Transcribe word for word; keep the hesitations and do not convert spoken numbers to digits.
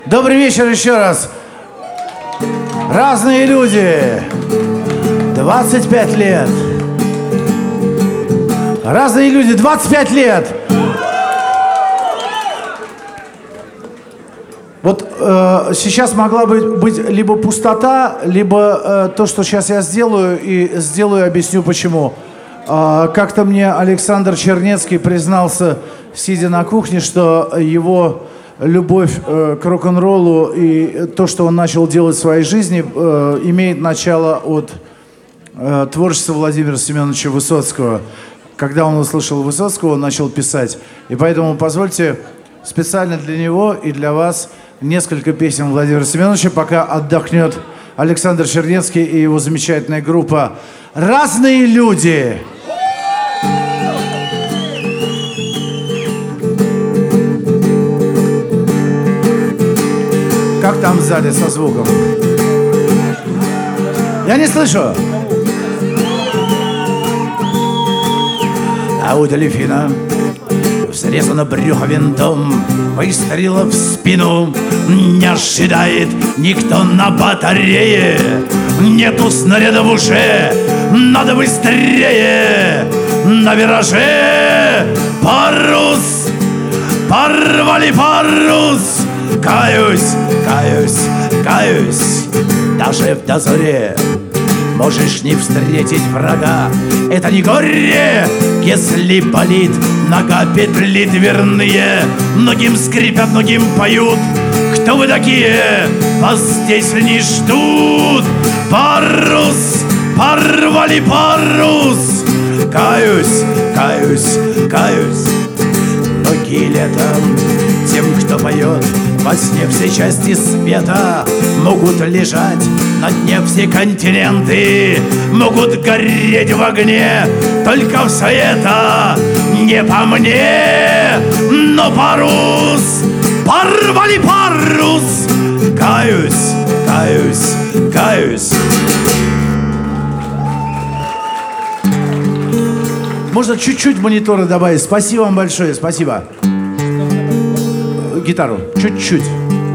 Добрый вечер еще раз. Разные люди. двадцать пять лет. Разные люди. двадцать пять лет. Вот э, сейчас могла быть, быть либо пустота, либо э, то, что сейчас я сделаю, и сделаю, объясню почему. Э, как-то мне Александр Чернецкий признался, сидя на кухне, что его любовь э, к рок-н-роллу и то, что он начал делать в своей жизни, э, имеет начало от э, творчества Владимира Семеновича Высоцкого. Когда он услышал Высоцкого, он начал писать. И поэтому позвольте специально для него и для вас несколько песен Владимира Семеновича, пока отдохнет Александр Чернецкий и его замечательная группа «Разные люди». Как там в зале со звуком? Я не слышу. А у дельфина срезано брюхо винтом, выстрела в спину не ожидает никто на батарее. Нету снаряда в уше, надо быстрее. На вираже парус, порвали парус. Каюсь, каюсь, каюсь, даже в дозоре можешь не встретить врага. Это не горе, если болит нога, петли дверные. Многим скрипят, многим поют. Кто вы такие? Вас здесь не ждут. Парус, порвали парус. Каюсь, каюсь, каюсь. Многие летом тем, кто поет во сне все части света, могут лежать на дне все континенты, могут гореть в огне. Только все это не по мне. Но парус, порвали парус. Каюсь, каюсь, каюсь. Можно чуть-чуть монитора добавить? Спасибо вам большое, спасибо. Гитару, чуть-чуть.